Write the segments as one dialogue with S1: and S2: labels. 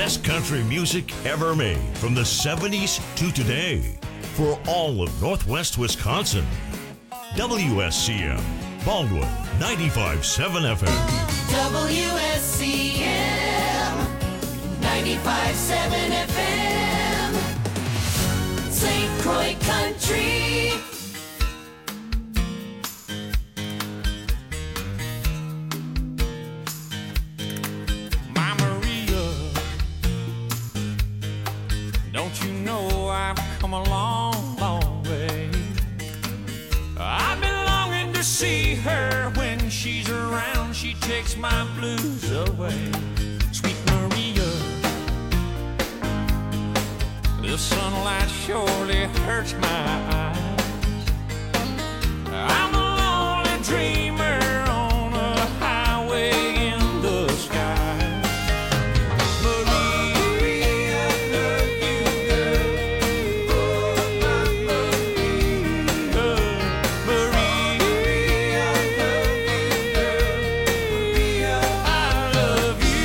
S1: best country music ever made from the 70s to today for all of Northwest Wisconsin. WSCM, Baldwin, 95.7 FM.
S2: WSCM, 95.7 FM, St. Croix Country.
S3: My Maria, don't you know I've come a long, long way. I've been longing to see her. When she's around, she takes my blues away. Sweet Maria, the sunlight surely hurts my eyes. I'm a lonely dreamer on a highway in the sky. Maria, I love you, girl. Maria, I love you, girl. Maria, I love you.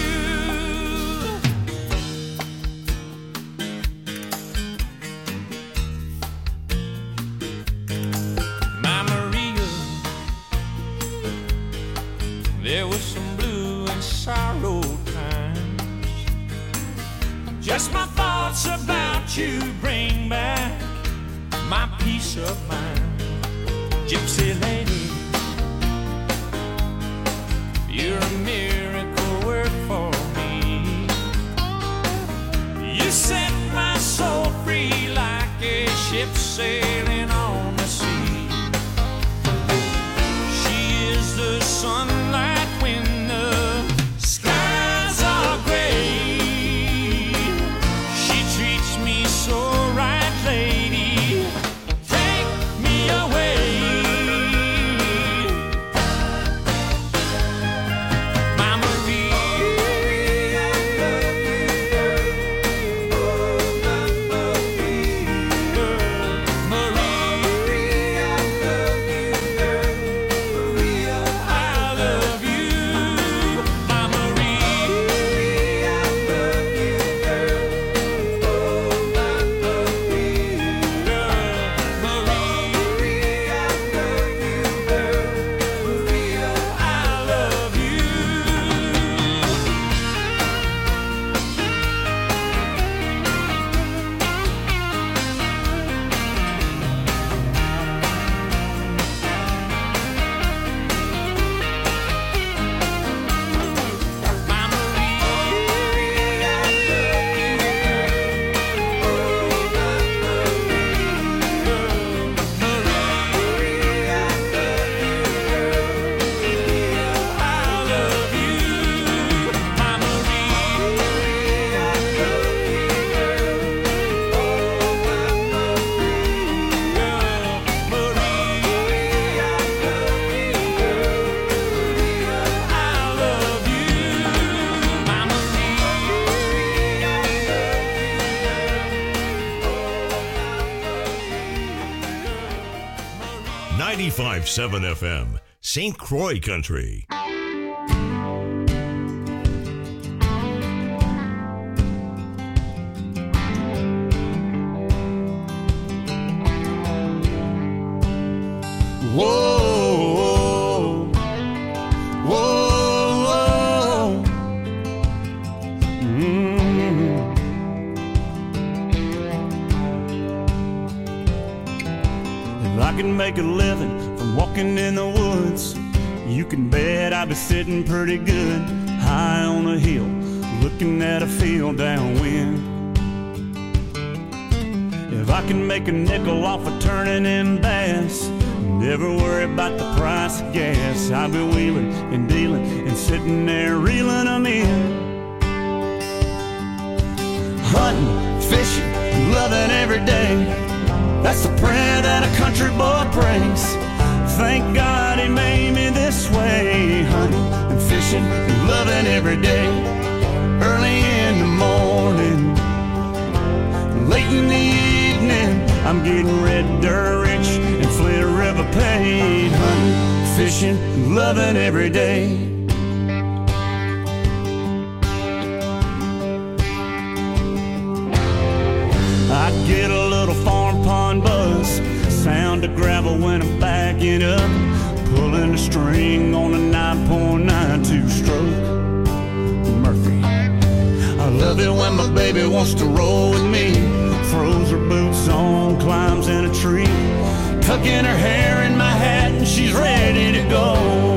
S3: My Maria, there was some blue and sorrow times. Just my thoughts about you bring back my peace of mind. Gypsy lady, you're a miracle work for me. You set my soul free like a ship sailing on the sea. She is the sunlight when the skies are gray. She treats me so right, lady. Take me away. My Maria, I love you, girl. Maria, I love you, girl. Maria, I love you. My Maria, I love you, girl. Maria, I love you, girl. Maria, I love you. My Maria, I love you, Maria, I love you, I love you. My Maria, I love you, My Maria,
S1: 95.7 FM, St. Croix Country.
S4: Whoa, whoa, whoa. If I can make a living from walking in the woods, you can bet I'd be sitting pretty good high on a hill, looking at a field downwind. If I can make a nickel off of turning in bass, never worry about the price of gas, I'll be wheeling and dealing and sitting there reeling them in. Hunting, fishing, loving every day, that's the prayer that a country boy prays. Thank God he made me this way. Hunting and fishing and loving every day. Early in the morning, late in the evening, I'm getting red dirt rich and Flint River paid. Hunting, fishing, and loving every day. down to gravel when I'm backing up, pulling the string on a 9.9 two-stroke Murphy. I love it when my baby wants to roll with me, throws her boots on, climbs in a tree, tucking her hair in my hat and she's ready to go.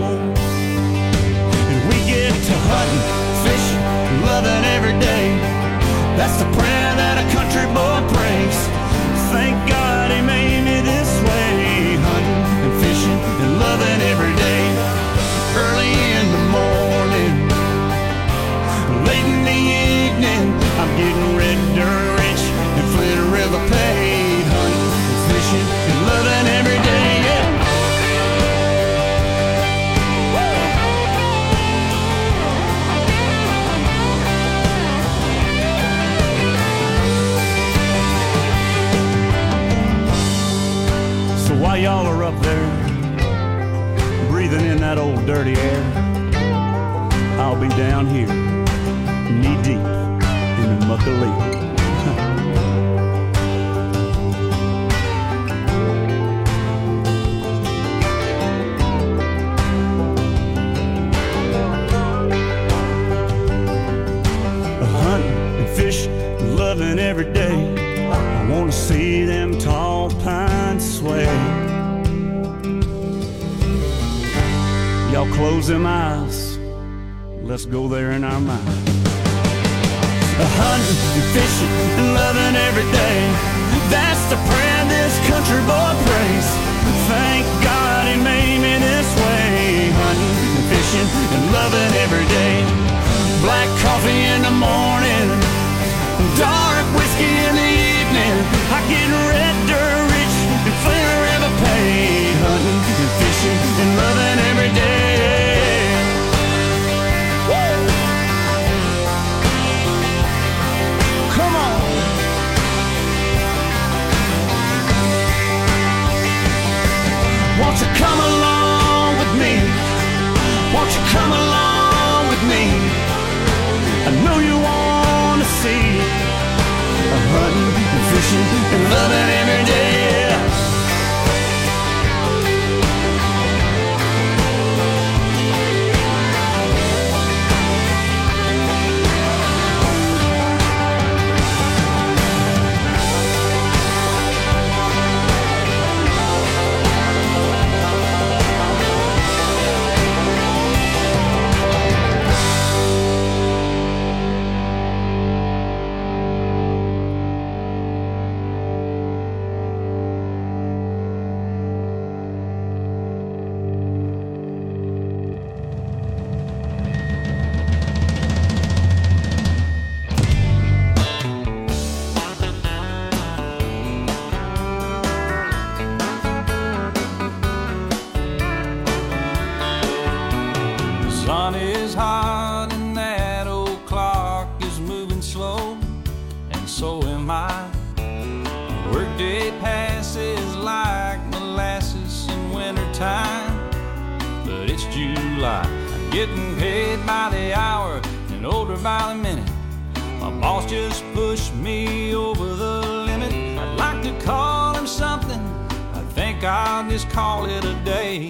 S4: And we get to hunting, fishing, loving every day. That's the prayer that a country boy prays. Thank God he made me this way, hunting and fishing and loving every day. Early in the morning, late in the evening, I'm getting red dirt rich and Flitter River paid, hunting and fishing and loving every day, yeah. So while y'all are up there breathing in that old dirty air, I'll be down here knee deep in the muck of leaf. Loving every day, I want to see them tall pines sway. Y'all close them eyes, let's go there in our mind. Hunting and fishing and loving every day, that's the prayer this country boy prays. Thank God he made me this way, hunting and fishing and loving every day. Black coffee in the morning, dark whiskey in the evening, I get red dirt rich and Flitter River paid, hunting and fishing and loving every day. Woo! Come on. Won't you come along with me? Won't you come along with me? I know you want to see hunting and fishing and loving every day, yeah.
S3: Getting paid by the hour and older by the minute. My boss just pushed me over the limit. I'd like to call him something, I think I'll just call it a day.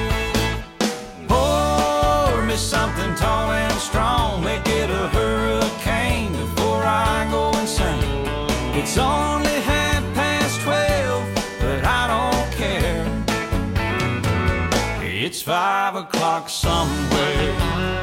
S3: Pour me something tall and strong, make it a hurricane before I go insane. It's only 12:30, but I don't care. It's 5 o'clock somewhere.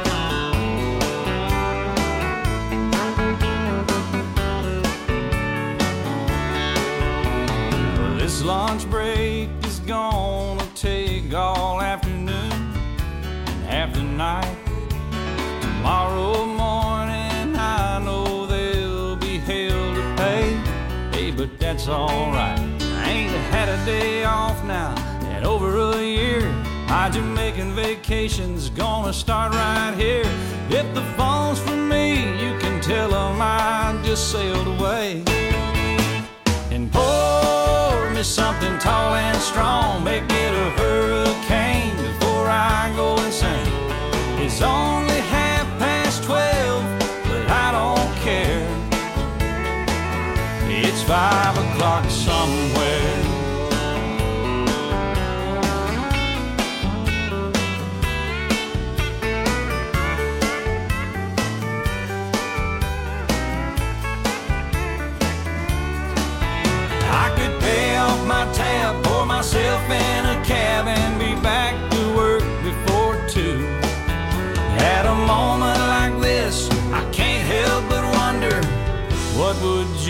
S3: This lunch break is gonna take all afternoon and half the night. Tomorrow morning I know there'll be hell to pay. Hey, but that's alright. I ain't had a day off now in over a year. My Jamaican vacation's gonna start right here. If the phone's for me, you can tell them I just sailed away. And pour me something tall and strong, make it a hurricane before I go insane. It's only 12:30, but I don't care. It's 5 o'clock somewhere.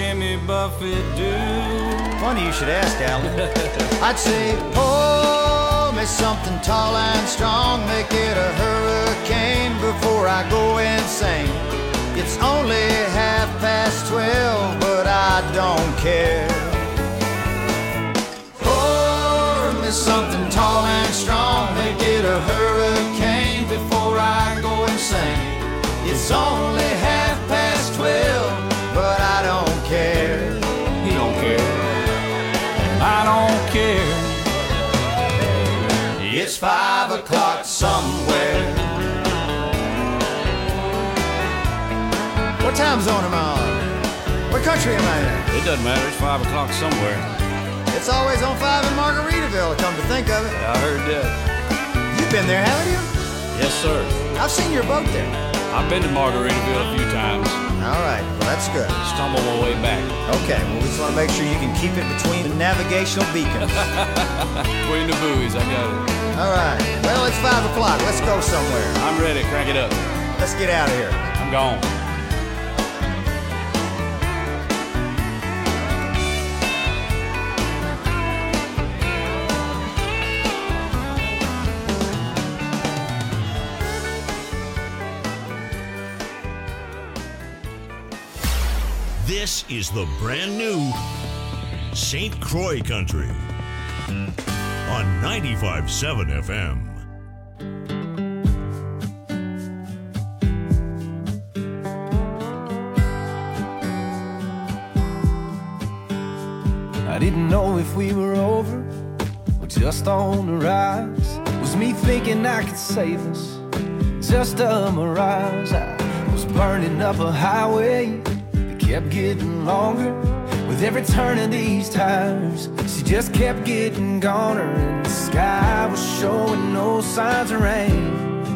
S3: Jimmy Buffett do?
S5: Funny you should ask, Alan. I'd say, pour me something tall and strong, make it a hurricane before I go insane. It's only 12:30, but I don't care. Pour me something tall and strong, make it a hurricane before I go insane. It's only 12:30, but I don't care.
S3: He don't care. I don't care.
S5: It's 5 o'clock somewhere. What time zone am I on? What country am I in?
S3: It doesn't matter. It's 5 o'clock somewhere.
S5: It's always on 5 in Margaritaville, come to think of it.
S3: I heard that.
S5: You've been there, haven't you?
S3: Yes, sir.
S5: I've seen your boat there.
S3: I've been to Margaritaville a few times.
S5: All right, well, that's good.
S3: Stumbled my way back.
S5: Okay, well, we just want to make sure you can keep it between the navigational beacons.
S3: Between the buoys, I got it.
S5: All right, well, it's 5 o'clock. Let's go somewhere.
S3: I'm ready. Crank it up.
S5: Let's get out of here.
S3: I'm gone.
S1: This is the brand new St. Croix Country on 95.7 FM.
S6: I didn't know if we were over or just on the rise. Was me thinking I could save us? Just a mirage. I was burning up a highway that kept getting longer with every turn of these tires. She just kept getting goner, and the sky was showing no signs of rain.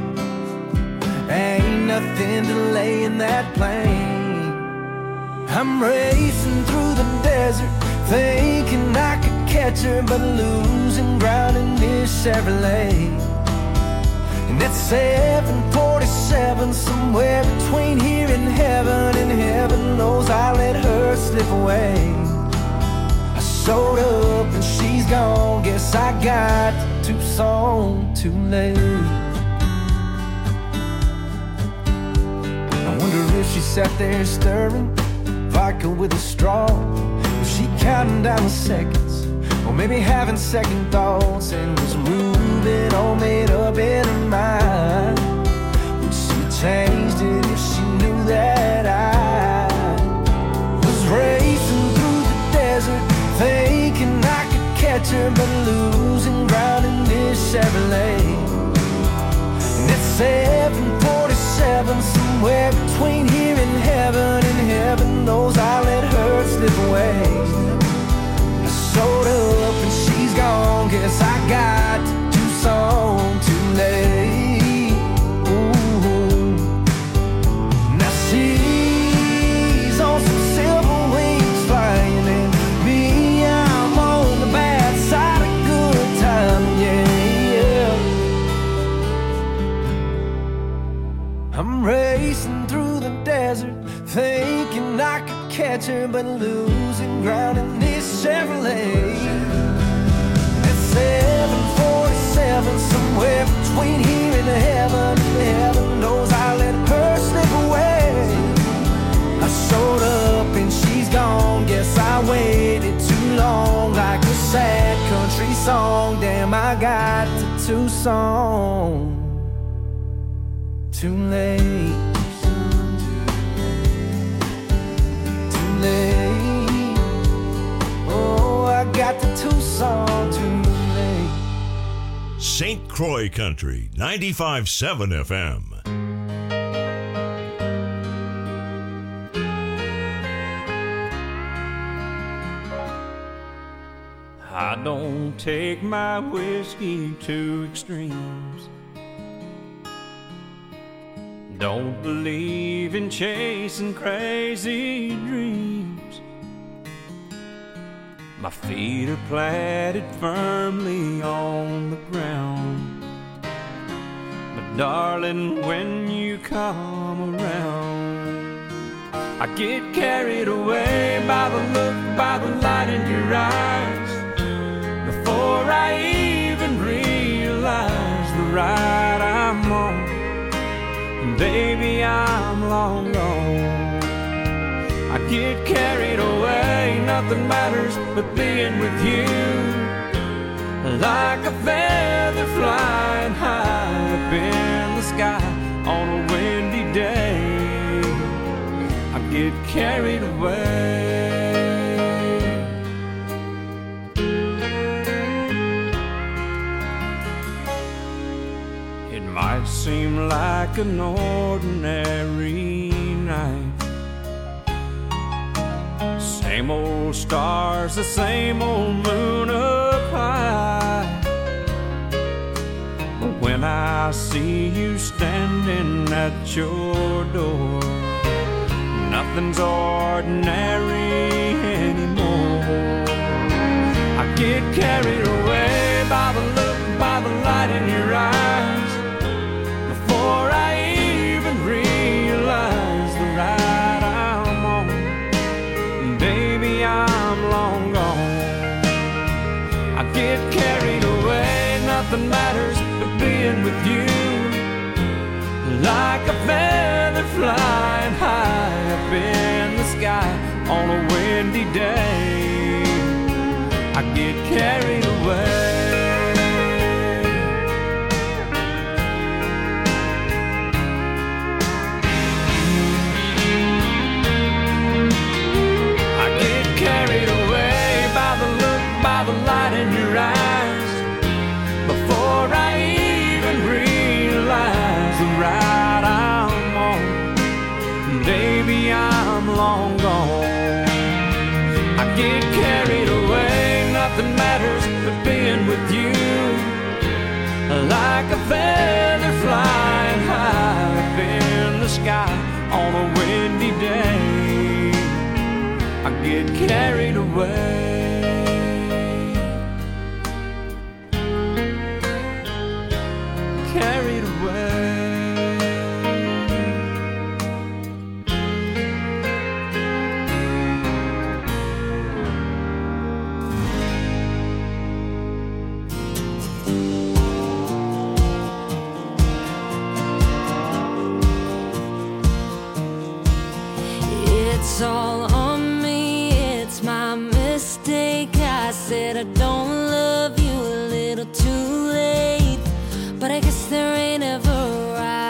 S6: Ain't nothing delaying that plane. I'm racing through the desert, thinking I could catch her, but losing ground in this Chevrolet. And at 7:47, somewhere between here and heaven knows I let her slip away. I showed up and she's gone, guess I got to Tucson too late. I wonder if she sat there stirring vodka with a straw. Was she counting down the seconds, or maybe having second thoughts, and was moving all made up in her mind? Would she have changed it if she knew that I was racing through the desert, thinking I could catch her, but losing ground in this Chevrolet? And at 7:47, somewhere between here and heaven knows I let her slip away. I showed up and she's gone, guess I got to Tucson too late. Ooh. Now she's on some silver wings flying, and me, I'm on the bad side of good time, yeah. I'm racing through the desert, thinking I could catch her, but losing ground in this Chevrolet. At 7:47, somewhere between here and heaven knows I let her slip away. I showed up and she's gone, guess I waited too long, like a sad country song. Damn, I got to Tucson too late. Too late. Oh, I got to Tucson too late.
S1: St. Croix Country 95.7 FM.
S3: I don't take my whiskey to extremes. Don't believe in chasing crazy dreams. My feet are planted firmly on the ground. But darling, when you come around, I get carried away by the look, by the light in your eyes, before I even realize the ride I'm on. Baby, I'm long gone. I get carried away, nothing matters but being with you. Like a feather flying high up in the sky on a windy day, I get carried away. It might seem like an ordinary night, same old stars, the same old moon up high. But when I see you standing at your door, nothing's ordinary anymore. I get carried away by the look, by the light in your eyes, before I even realize the ride I'm on. Baby, I'm long gone. I get carried away, nothing matters but being with you. Like a feather flying high up in the sky on a windy day, I get carried away. Carried away by the look, by the light in your eyes, before I even realize the ride I'm on. Baby, I'm long gone. I get carried away, nothing matters but being with you. Like a feather flying high up in the sky on a windy day, I get carried away. Carried away.
S2: It's all on me, it's my mistake. I said I don't love you a little too late, but I guess there ain't ever a right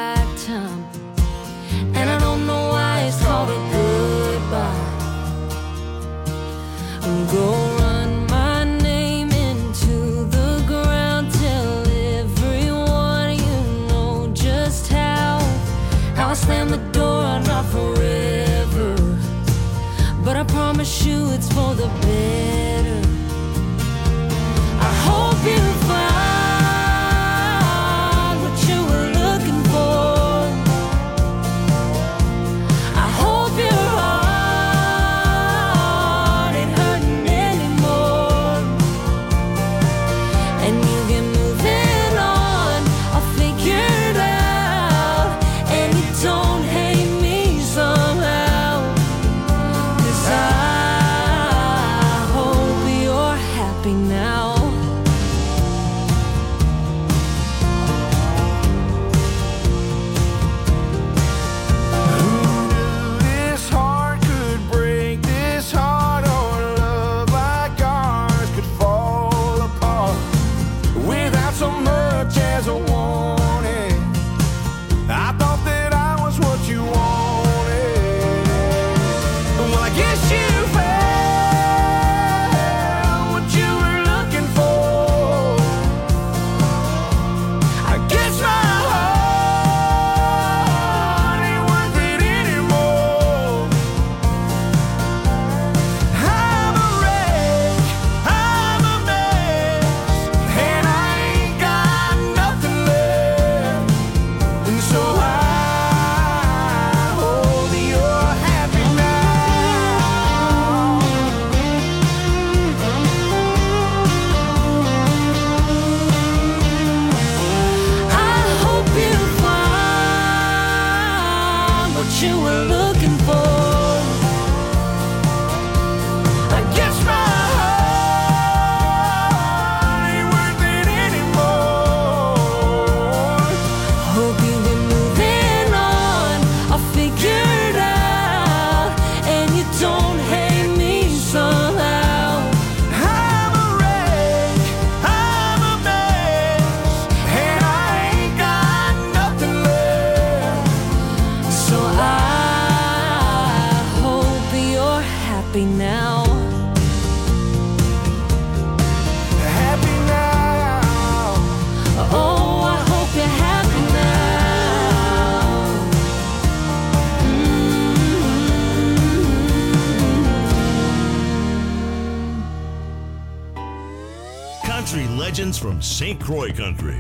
S1: from St. Croix Country.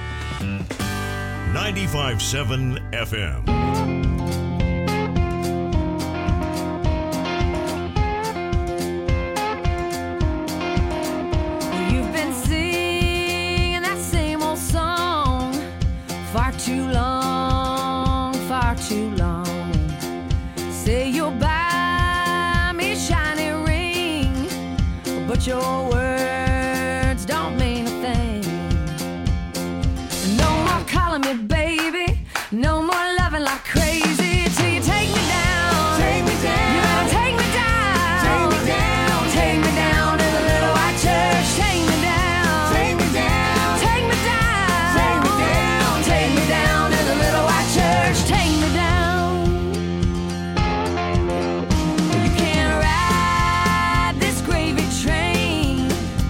S1: 95.7 FM.
S2: You've been singing that same old song far too long, far too long. Say you'll buy me a shiny ring, but your words don't mean a thing. No more calling me baby, no more loving like crazy till you take me down. Take me down. You better take me down. Take me down. Take me down to the little white church. Take me down. Take me down. Take me down. Take me down. Take me down to the little white church. Take me down. You can't ride this gravy train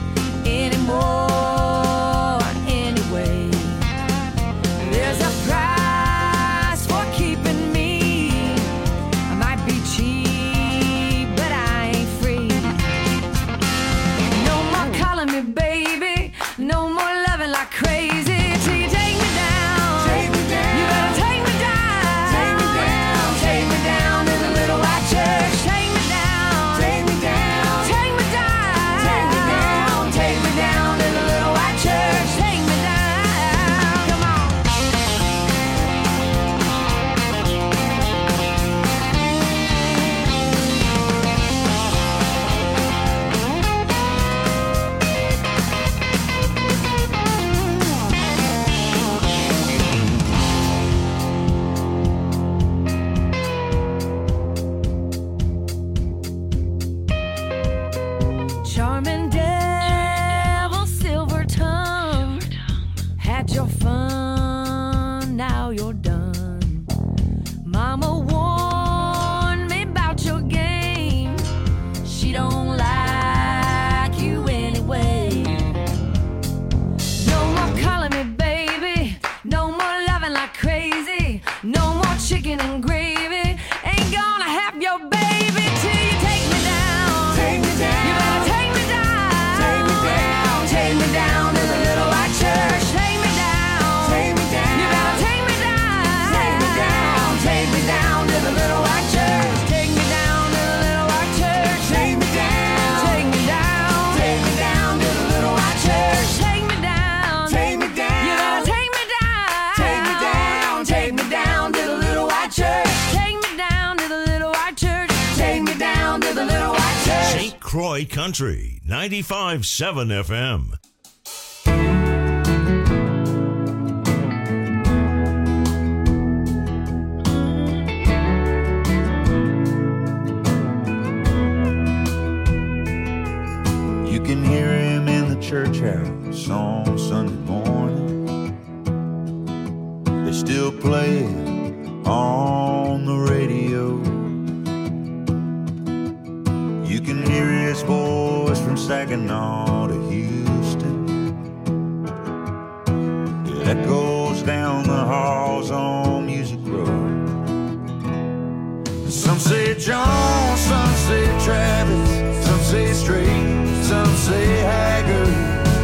S2: anymore anyway. There's a price for keeping me. I might be cheap, but I ain't free. No more calling me baby, no more loving like crazy till you take me down. Take me down. You better take me down. Take me down. Take me down to the little white church. Take me down. Take me down. Take me down. Take me down. Take me down to the little white church. Take me down. Come on. Charming devil, silver tongue, had your fun, now you're done. Mama warned me about your game. She don't like you anyway. No more calling me baby, no more loving like crazy, no more chicken and gravy. Ain't gonna have your baby till you take me down. Take me down. You better take me down. Take me down. Take me down to the little white church. Take me down. Take me down. You better take me down. Take me down. Take me down to the little white church. Take me down to the little white church. Take me down. Take me down. Take me down to the little white church. Take me down. Take me down. You better take me down. Take me down. Take me down to the little white church. Take me down to the little white church. Take me down to the little white church.
S1: St. Croix Country. 95.7 FM.
S7: You can hear him in the church house on Sunday morning. They still play it on the radio. You can hear his voice from Saginaw to Houston. It echoes down the halls on Music Road. Some say John, some say Travis, some say Straight, some say Haggard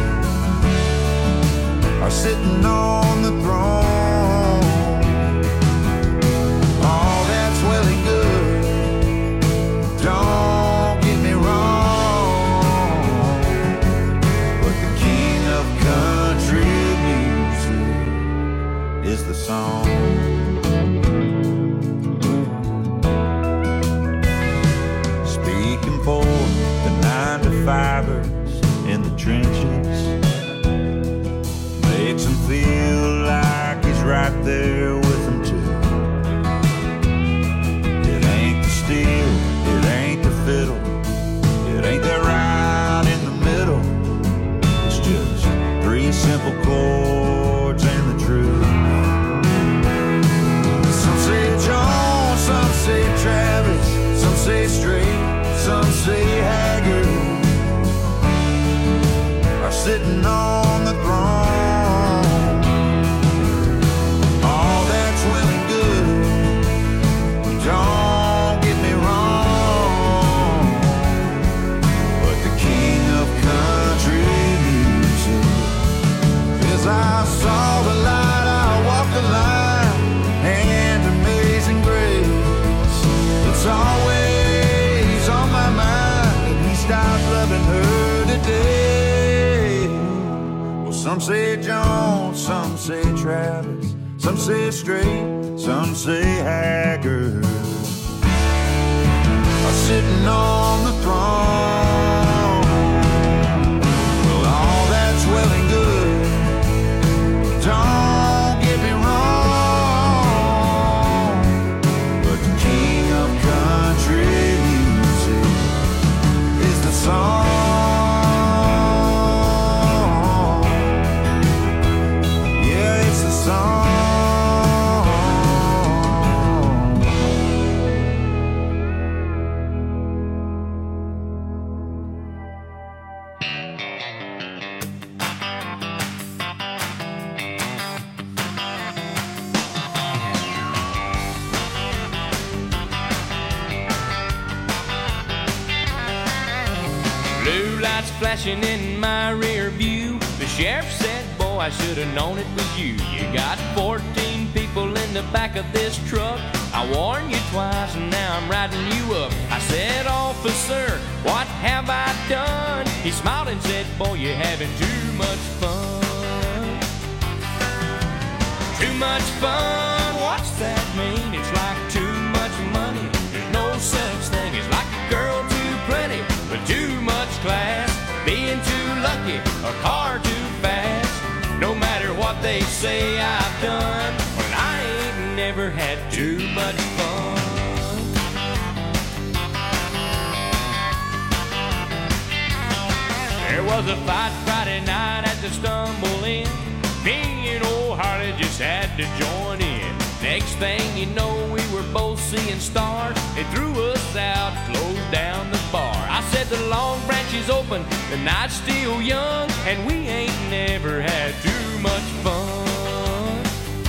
S7: are sitting on the throne. All that's well and good, don't get me wrong, but the king of country music is the song. Speaking for the 9-to-5ers in the trenches, makes him feel like he's right there with them too. It ain't the steel, it ain't the fiddle, it ain't that right in the middle. It's just 3 simple chords and the truth. Travis. Some say straight, some say haggard. Sitting on the throne. Well, all that's well and good. Don't get me wrong, but the king of country music is the song. Yeah, it's the song.
S3: Flashing in my rear view, the sheriff said, boy, I should have known it was you. You got 14 people in the back of this truck. I warned you twice and now I'm riding you up. I said, officer, what have I done? He smiled and said, boy, you're having too much fun. Too much fun, what's that mean? It's like too much money. There's no such thing as like a girl too pretty with too much class. Being too lucky, a car too fast. No matter what they say I've done, well, I ain't never had too much fun. There was a fight Friday night at the Stumble Inn. Me and old Harley just had to join in. Next thing you know, we were both seeing stars. They threw us out, closed down the bar. I said the Long Branch is open, the night's still young, and we ain't never had too much fun.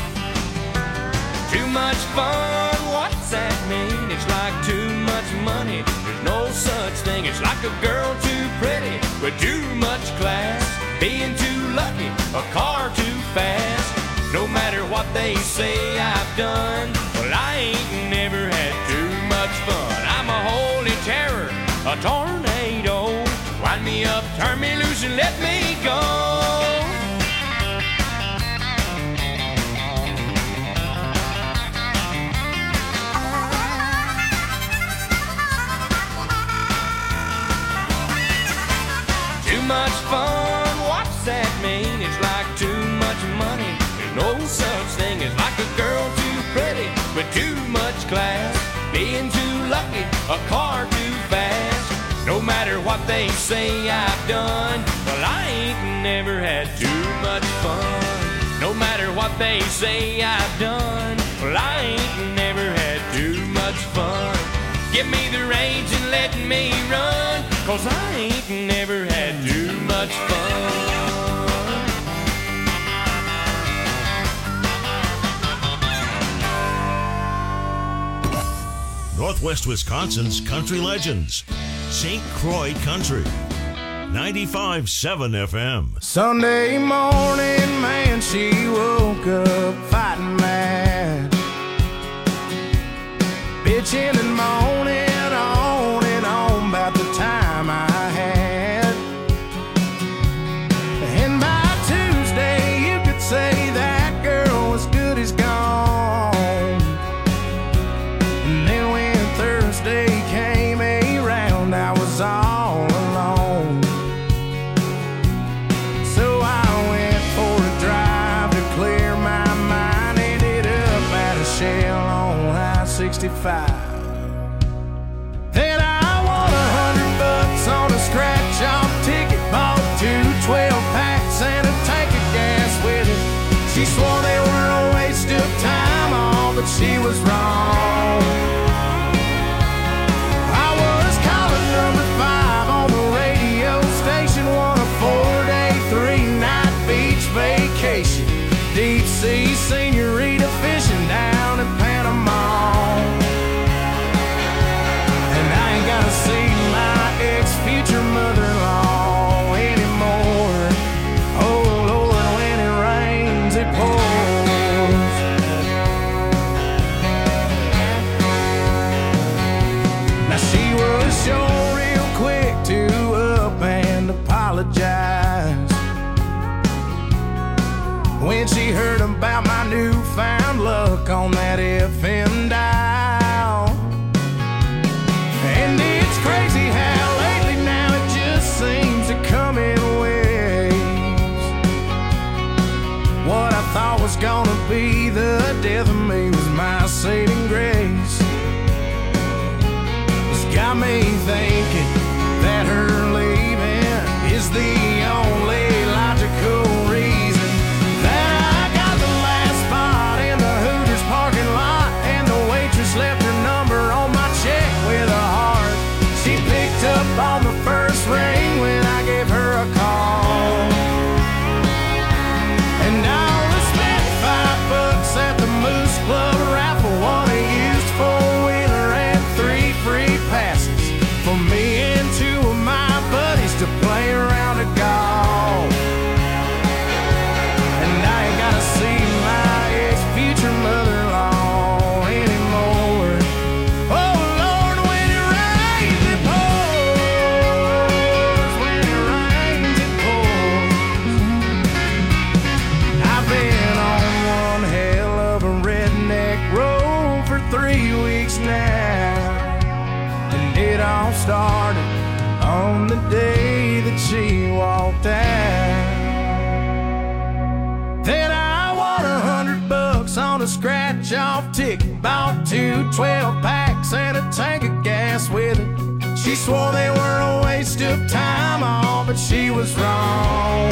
S3: Too much fun, what's that mean? It's like too much money. There's no such thing. It's like a girl too pretty with too much class. Being too lucky, a car too fast. No matter what they say I've done, well, I ain't never had too much fun. I'm a holy terror, a tornado. Wind me up, turn me loose, and let me go. Too much fun, what's that mean? It's like too much money. No such thing as like a girl too pretty with too much class. Being too lucky, a car too fast. No matter what they say I've done, well, I ain't never had too much fun. No matter what they say I've done, well, I ain't never had too much fun. Give me the reins and let me run, 'cause I ain't never had too much fun.
S1: Northwest Wisconsin's country legends. St. Croix Country. 95.7 FM.
S6: Sunday morning, man, she woke up fighting mad, bitching and moaning on and on about the time I had. And by Tuesday, you could say that girl was good as gone. And then when Thursday came around, I was all alone. So I went for a drive to clear my mind. Ended up at a Shell on I-65. Then I won $100 on a scratch-off ticket. Bought 2 12-packs and a tank of gas with it. She swore they were a waste of time, all, but she was wrong. I was calling number 5 on the radio station. Won a 4-day, 3-night beach vacation. Deep sea senorita fishing down in Panama. And I ain't gotta see my ex-future mother-in-law anymore. Oh Lord, when it rains, it pours. wanna be the death of me was my saving grace. It's got me thinking that her leaving is the only logical reason that I got the last spot in the Hooters parking lot, and the waitress left her number on my check with a heart. She picked up on the first ring when I gave her a call, and I only spent $5 at the Moose Club raffle, won a used four-wheeler and 3 free passes for me and 2 of my buddies to play around a golf. And I ain't gotta see my ex-future mother-in-law anymore. Oh Lord, when it rains it pours, when it rains it pours. I've been on one hell of a redneck road for 3 weeks now, and it all started on the day that she walked out. Then I won $100 on a scratch-off ticket, bought 2 12-packs and a tank of gas with it. She swore they were a waste of time, all, but she was wrong.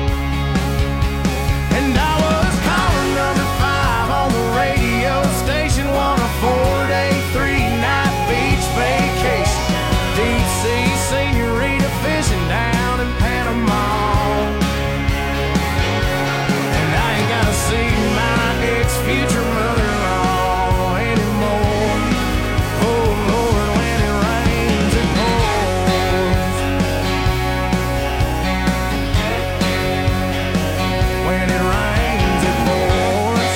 S6: And I was caller number 5 on the radio station, won a 4-day, 3-night beach vacation, deep sea senorita fishing down in Panama. And I ain't gotta see my ex-future mother-in-law anymore. Oh Lord, when it rains it pours. When it rains it pours.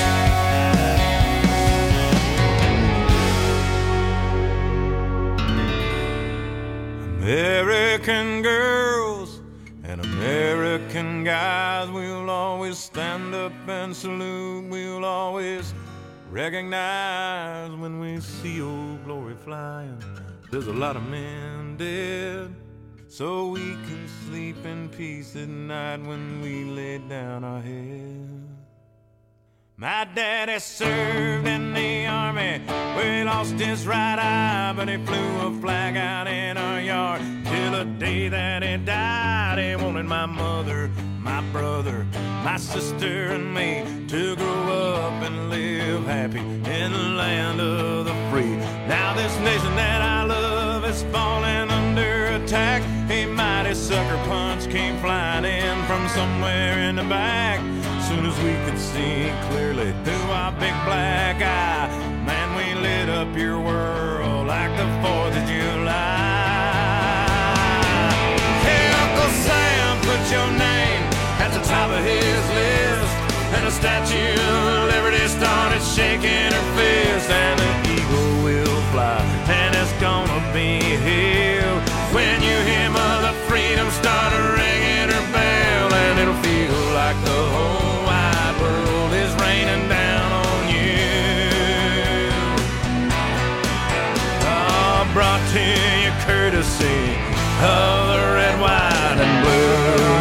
S3: American girls and American guys, we'll always stand up and salute. We'll always recognize when we see old glory flying. There's a lot of men dead, so we can sleep in peace at night when we lay down our head. My daddy served in the army, where he lost his right eye, but he flew a flag out in our yard till the day that he died. He wanted my mother, my brother, my sister, and me to grow up and live happy in the land of the free. Now this nation that I love is falling under attack. A mighty sucker punch came flying in from somewhere in the back. Soon as we could see clearly through our big black eye, man, we lit up your world like the 4th of July. Hey, Uncle Sam, put your name at the top of his list, and the Statue of Liberty started shaking her fist, and the eagle will fly, and it's gonna be here when you hear Mother Freedom start ringing her bell, and it'll feel like the whole wide world is raining down on you. Oh, brought to you courtesy of the red, white, and blue.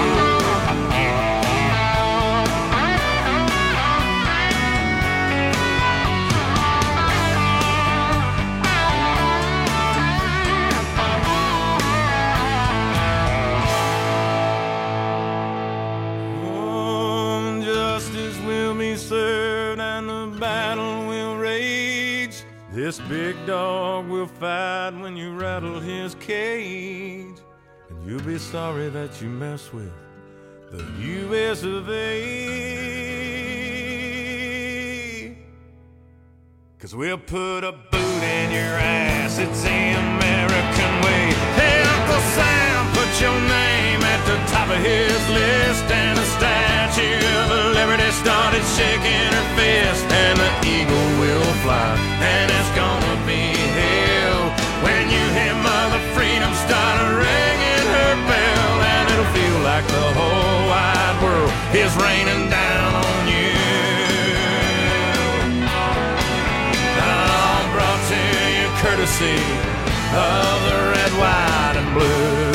S3: Served and the battle will rage. This big dog will fight when you rattle his cage, and you'll be sorry that you mess with the U.S. of A. 'Cause we'll put a boot in your ass, it's the American way. Hey, Uncle Sam, put your name at the top of his list, and the Statue of Liberty started shaking her fist, and the eagle will fly, and it's gonna be hell when you hear Mother Freedom start ringing her bell, and it'll feel like the whole wide world is raining down on you. I'm brought to you courtesy of the red, white, and blue.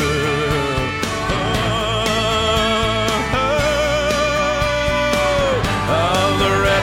S3: Of the red,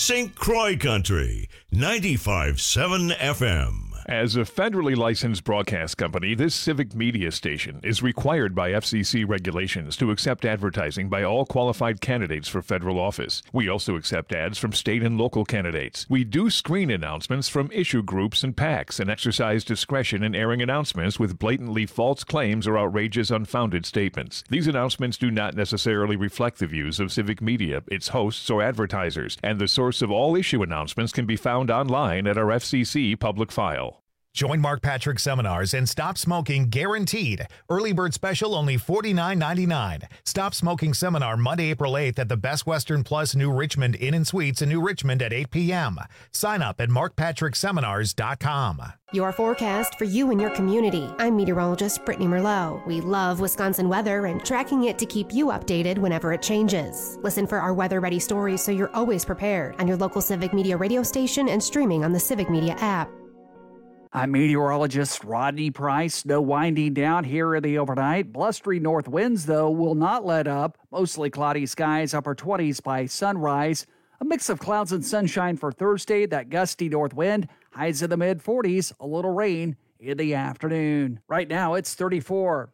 S1: St. Croix Country, 95.7 FM.
S8: As a federally licensed broadcast company, this civic media station is required by FCC regulations to accept advertising by all qualified candidates for federal office. We also accept ads from state and local candidates. We do screen announcements from issue groups and PACs and exercise discretion in airing announcements with blatantly false claims or outrageous, unfounded statements. These announcements do not necessarily reflect the views of civic media, its hosts, or advertisers, and the source of all issue announcements can be found online at our FCC public file.
S9: Join Mark Patrick Seminars and Stop Smoking guaranteed. Early bird special only $49.99. Stop Smoking Seminar Monday, April 8th at the Best Western Plus New Richmond Inn and Suites in New Richmond at 8 p.m. Sign up at markpatrickseminars.com.
S10: Your forecast for you and your community. I'm meteorologist Brittany Merlot. We love Wisconsin weather and tracking it to keep you updated whenever it changes. Listen for our weather-ready stories so you're always prepared on your local Civic Media radio station and streaming on the Civic Media app.
S11: I'm meteorologist Rodney Price. Snow winding down here in the overnight. Blustery north winds, though, will not let up. Mostly cloudy skies, upper 20s by sunrise. A mix of clouds and sunshine for Thursday. That gusty north wind, highs in the mid-40s. A little rain in the afternoon. Right now, it's 34.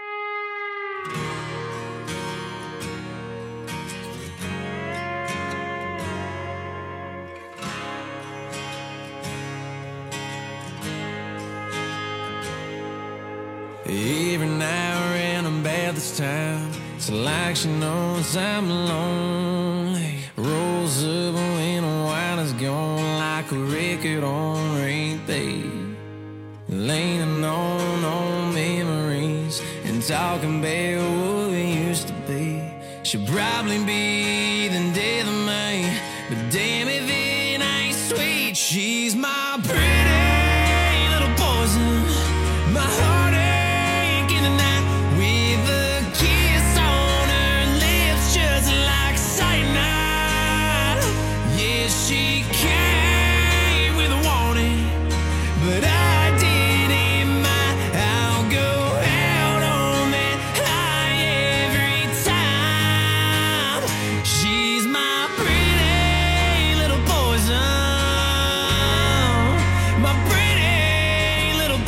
S3: Every now and I'm bad this time. It's like she knows I'm lonely. Rolls up when the wine is gone, like a record on repeat. Leaning on memories and talking about what we used to be. She'll probably be the death of me, but damn if it ain't sweet. She's my pretty little poison, my heartache. She came with a warning, but I didn't mind. I'll go out on that high every time. She's my pretty little poison, my pretty little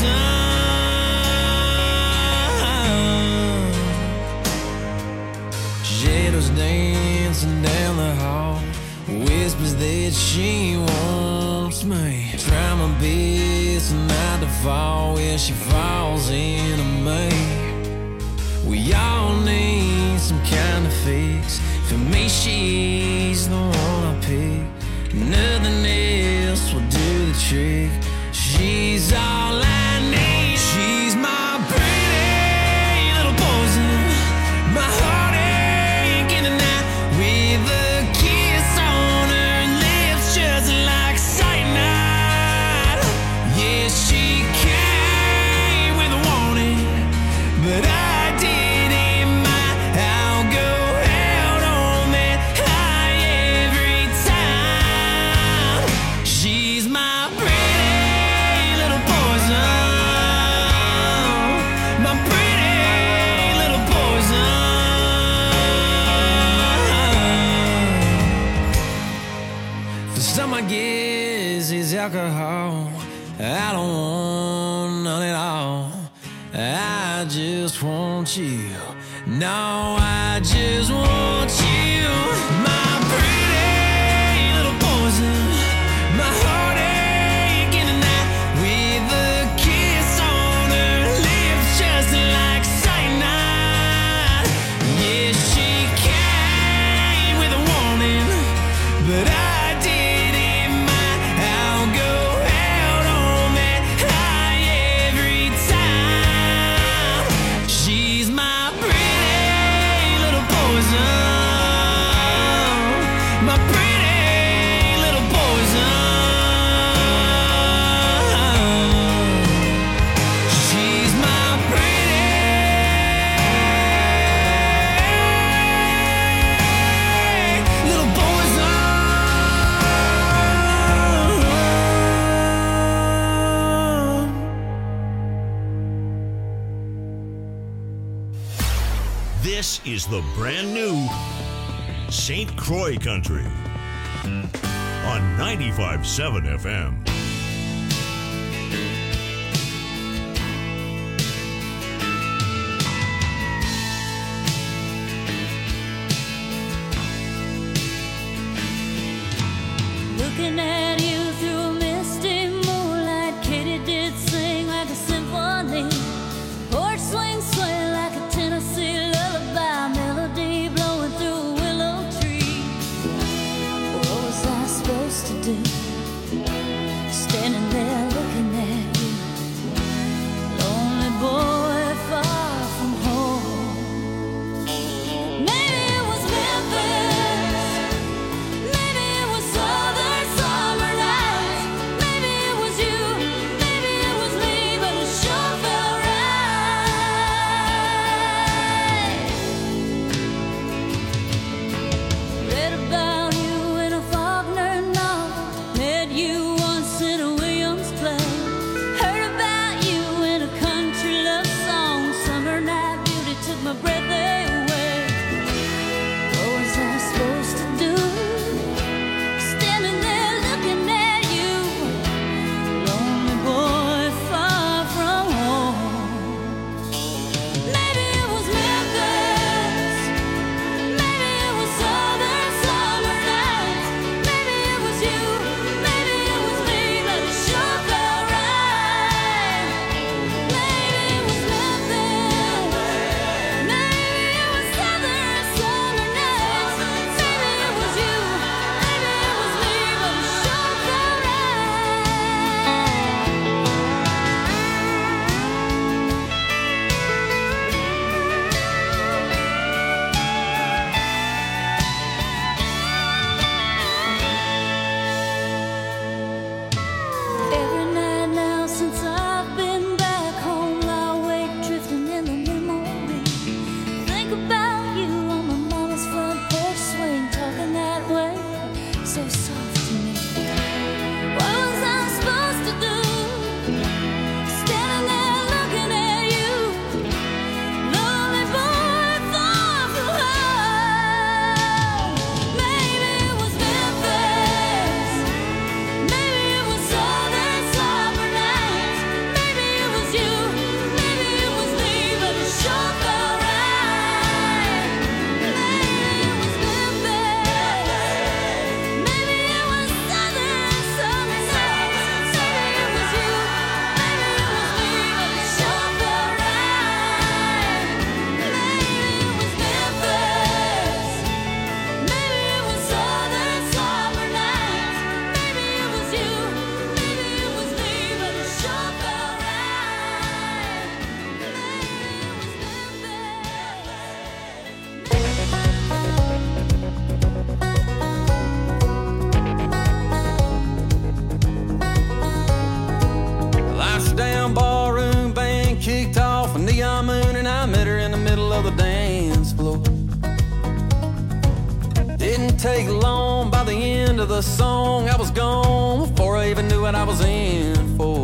S3: poison. Shadows dancing down the hall, whispers that she wants me. Try my best not to fall where she falls into me. We all need some kind of fix. For me, she's the one I pick. Nothing else will do the trick. She's all I need. She's my pretty little poison, my heartache in the night with a kiss on her lips, just like cyanide. Yeah, she came with a warning, but I didn't mind. I'll go out on that high every time. She's my pretty little poison, my pretty little poison. For some, I guess it's alcohol. I don't want none at all. I just want you. No, I just want you. My pretty little poison, my heartache in the night with a kiss on her lips, just like cyanide. Yeah, she came with a warning, but I didn't mind. I'll go out on that high every time. She's my pretty little poison, my pretty little poison. She's my pretty little poison.
S1: This is the brand new St. Croix Country. on 95.7 FM.
S12: Looking at you through a misty moonlight, Katy did sing like a symphony. Porch swing sway like a Tennessee lullaby, melody blowing through a willow tree. What was I supposed to do? Standing there looking at you, lonely boy far from home. Maybe it was Memphis, maybe it was Southern summer nights, maybe it was you, maybe it was me, but it sure felt right. Read about you in a Faulkner novel, met you once in a Williams play, heard about you in a country love song, summer night beauty took my breath away. What was I supposed to do? Standing there looking at you, lonely boy far from home. Maybe it was Memphis, maybe it was Southern summer nights, maybe it was you, maybe it was me, but it sure felt right. Maybe it was Memphis, maybe it was Southern summer nights, maybe it was you, maybe it was me, but it sure felt right. Every night now since I've been back home, I wake drifting in the memory. Think about you on my mama's front porch swing, talking that way, so soft to me. What was I supposed to do? Standing there looking at you, lonely boy far from home. Maybe it was Memphis, maybe it was Southern summer nights, maybe it was you, maybe it was me, but it sure felt right. Maybe it was Memphis, maybe it was Southern summer nights, maybe it was you, maybe it was me, but it sure felt right. Maybe it was Memphis, maybe it was Southern summer nights, maybe it was you, maybe it was me, but it sure felt right.
S3: Lights down, ballroom band kicked off, a neon moon, and I met her in the middle of the dance floor. Didn't take long, by the end of the song, I was gone before I even knew what I was in for.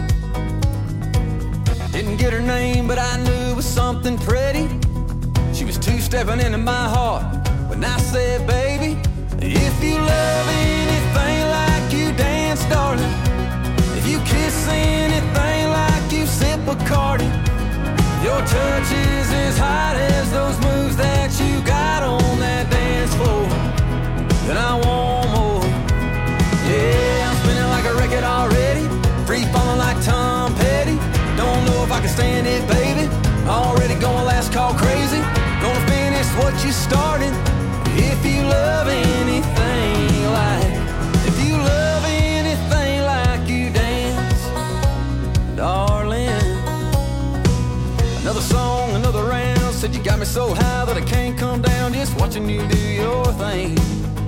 S3: Didn't get her name, but I knew it was something pretty. She was two-stepping into my heart when I said, baby, if you love anything like you dance, darling, if you kiss anything like you sip Bacardi, your touch is as hot as those moves that you got on that dance floor, then I want more. Yeah, I'm spinning like a record already, free falling like Tom Petty. Don't know if I can stand it, baby. Already going last call crazy. Gonna finish what you started. If you love anything like, if you love anything like you dance, darling. Another song, another round. Said you got me so high that I can't come down. Just watching you do your thing.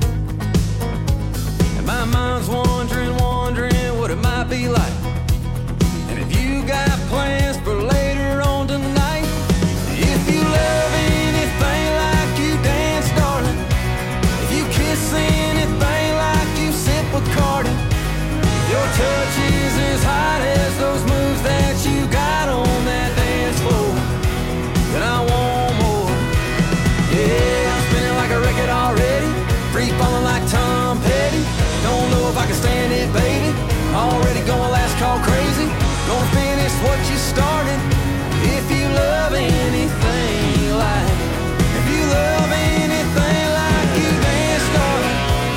S3: And my mind's wondering what it might be like. And if you got plans for later on tonight, if you love anything like you dance, darling, if you kiss anything like you sip Bacardi, your touch is as hot as those moves that you got on that dance floor, then I want more. Yeah, I'm spinning like a record already, free falling like Tom Petty.
S6: Gonna finish what you started. If you love anything like, if you love anything like you dance, darling.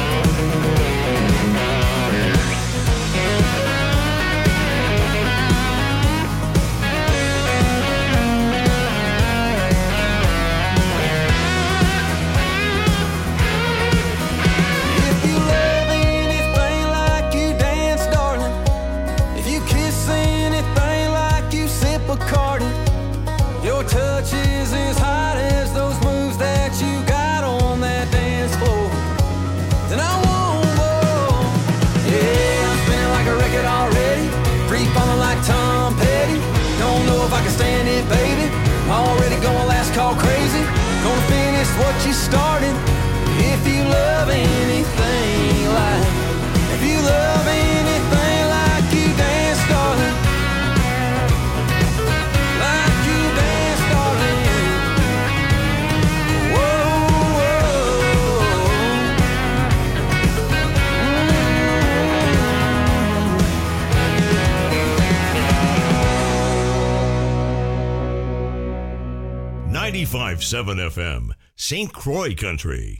S6: If you love anything like you dance, darling. If you kiss anything like you sip Bacardi. Your touch is as hot as those moves that you got on that dance floor. Then I won't go. Yeah, I'm spinning like a record already. Free falling like Tom Petty. Don't know if I can stand it, baby. Already going last call crazy. Gonna finish what you started. If you love anything like, if you love anything like you dance, darling. Like you dance, darling. Whoa,
S1: whoa. 95.7 FM, St. Croix Country.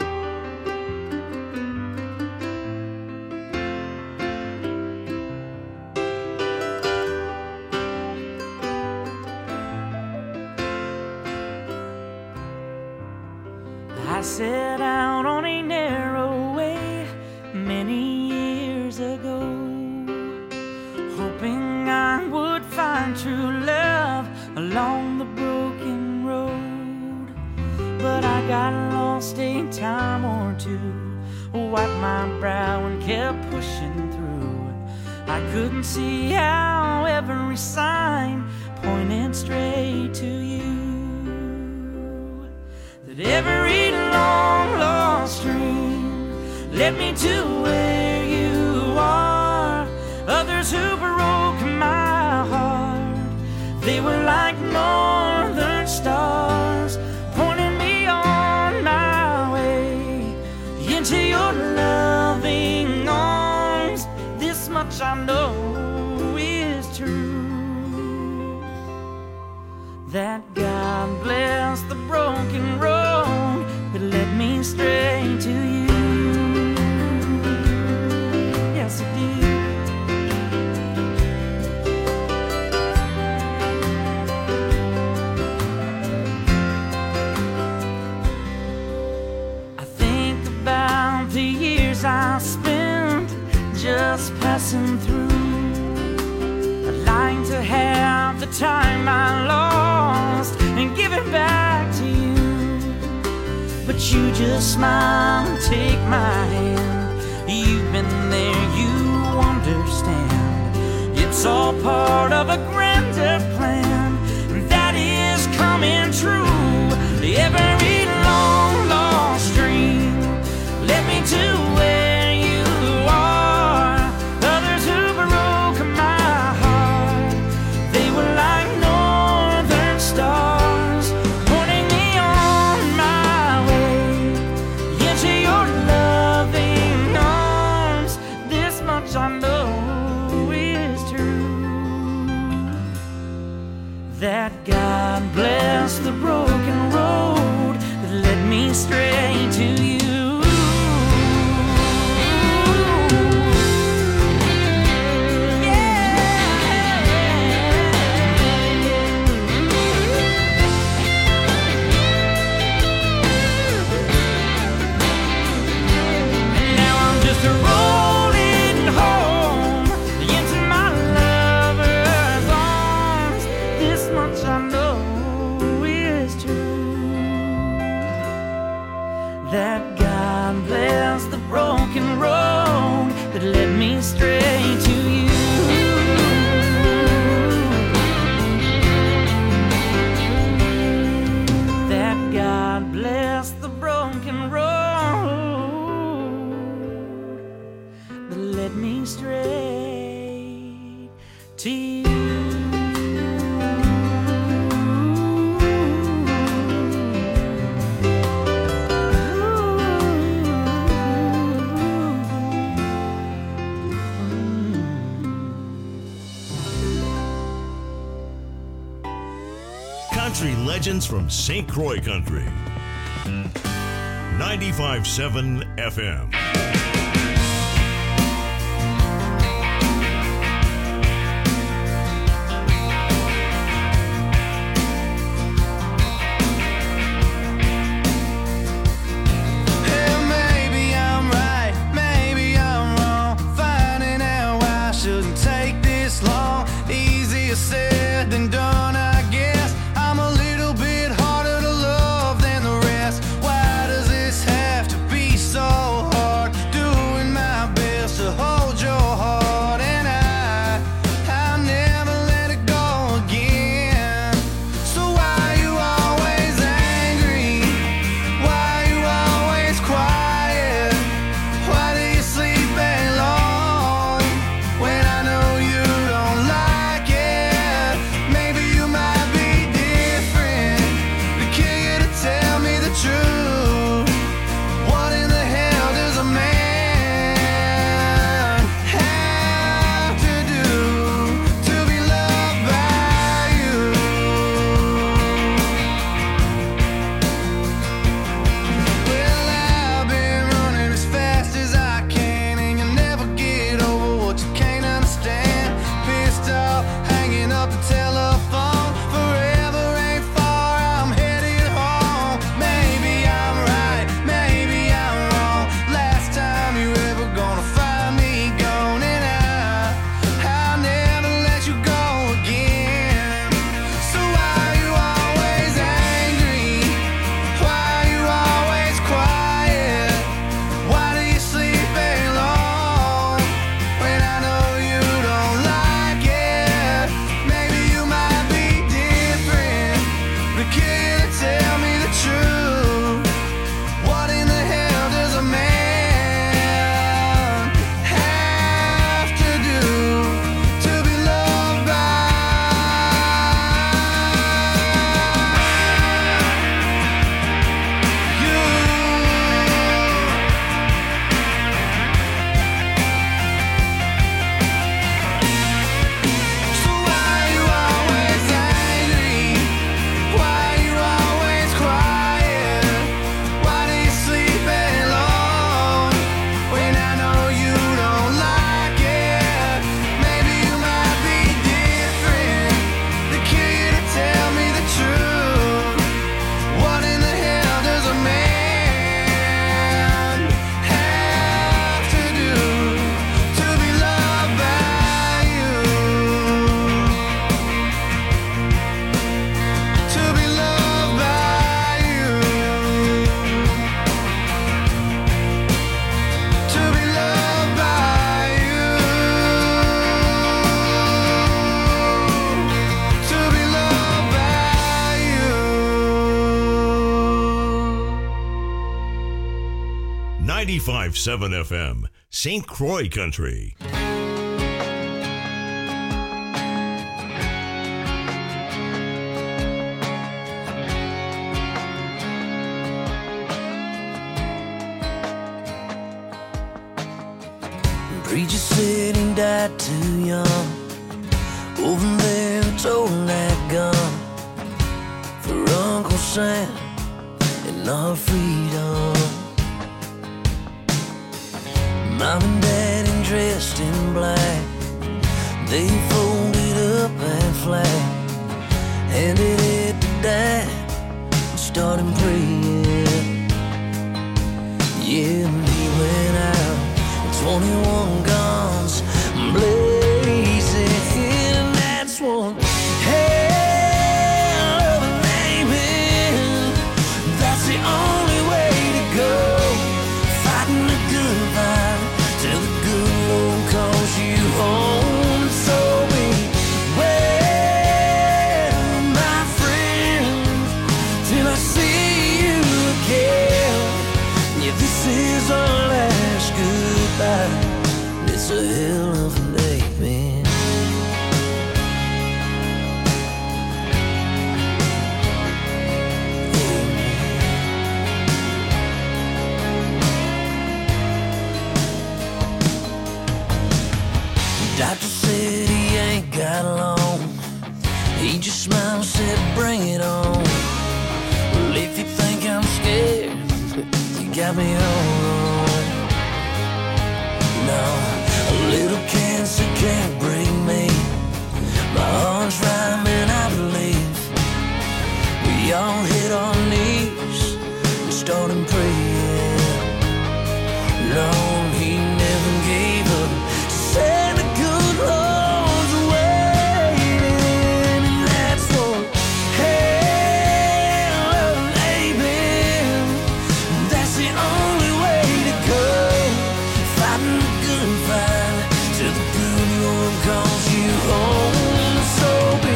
S3: I set out on a narrow way many years ago, hoping I would find true love along the broken road. But I got lost a time or two, wiped my brow and kept pushing through. I couldn't see how every sign pointed straight to you. That every long lost dream led me to where you are. Others who broke my heart, they were like northern stars, pointing me on my way into your loving arms. This much I know is true, that God bless the broken road that led me straight to you. Yes, it did. I think about the years I spent just passing through. I'd like to have the time I lost and give it back to you. But you just smile and take my hand. You've been there, you understand. It's all part of a grander plan that is coming true. Every long lost dream led me to where you are. Others who broke my heart, they were like northern stars, pointing me on my way into your loving arms. This much I know is true, that God bless the broken road that led me straight to you. Rolling home into my lover's arms. This much I know is true, that God bless the broken road that led me straight to you. That God bless the broken road that led me straight to you.
S1: legends from St. Croix Country. 95.7 FM.
S6: Said than done, I guess. I'm a little bit harder to love than the rest. Why does this have to be so hard? Doing my best to hold your heart, and I'll never let it go again. So why you always angry? Why you always quiet? Why do you sleep alone when I know you don't like it? Tell me the truth. What in the hell does a man have to do to be loved by you? Well, I've been running as fast as I can, and you'll never get over what you can't understand. Pissed off, hanging up the telephone. Forever ain't far, I'm headed home. Maybe I'm right, maybe I'm wrong. Last time you ever gonna find me gone, and I'll never let you go again. So why you always angry? Why you always quiet? Why do you sleep alone when I know you don't like it? Maybe you might be different, but can you tell me the truth? What in the hell does a man have to do to be loved by you? So why you always angry? Why you always quiet? Why do you sleep alone when I know you don't like it? Maybe you might be different. The key to tell me the truth. What in the hell does a man have to do to be loved by you? To be loved by you. To be loved by you. To be loved by you.
S1: 95.7 FM, St. Croix Country.
S13: Preacher said he died too young. Over there, toting that gun for Uncle Sam and our freedom. Mom and Dad dressed in black, they folded up that flag, handed it to Dad and started praying. Yeah, and he went out, 21 guns blazing, and that's one hell of a name. That's the only way to go, fighting the good fight till the good Lord calls you home. So beware, my friend, till I see you again. Yeah, this is our last goodbye. It's a hell of a day, man. Doctor said he ain't got long. He just smiled and said, bring it on. drive me home. No, a little cancer can't bring me. My heart's rhyming, I believe. We all hit our knees and started praying. Lord, he never gave up. Said the good Lord's waiting, and that's for hell and amen. That's the only way to go. Fighting the good fight till the good Lord calls you home. So be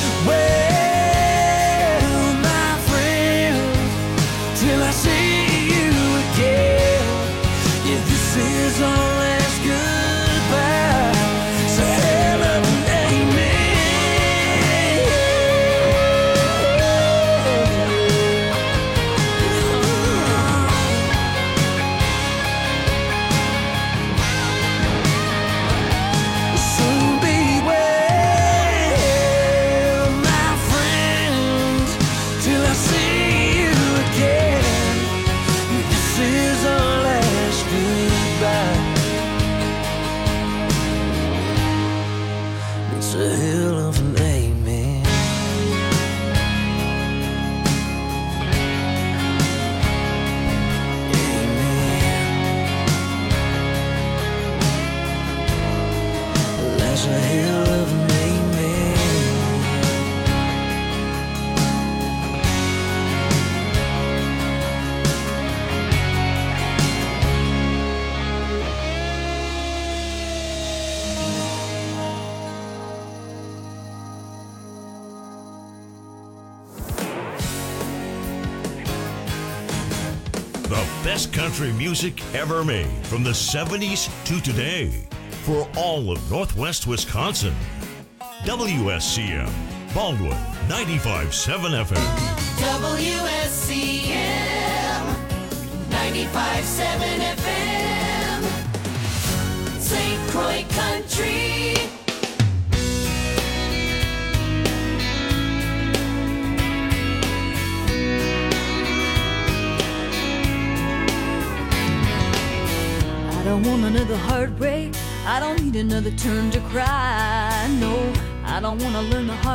S13: well, my friend, till I see you again. Yeah, this is our last goodbye. So hell of an So be well, my friend, till I see you again. This is our last goodbye. It's a hell of an amen. Amen. That's a hell of an amen.
S1: The best country music ever made from the 70s to today for all of Northwest Wisconsin. WSCM, Baldwin 95.7 FM.
S14: WSCM 95.7 FM St. Croix Country.
S2: I don't want another heartbreak. I don't need another turn to cry. No, I don't want to learn the hard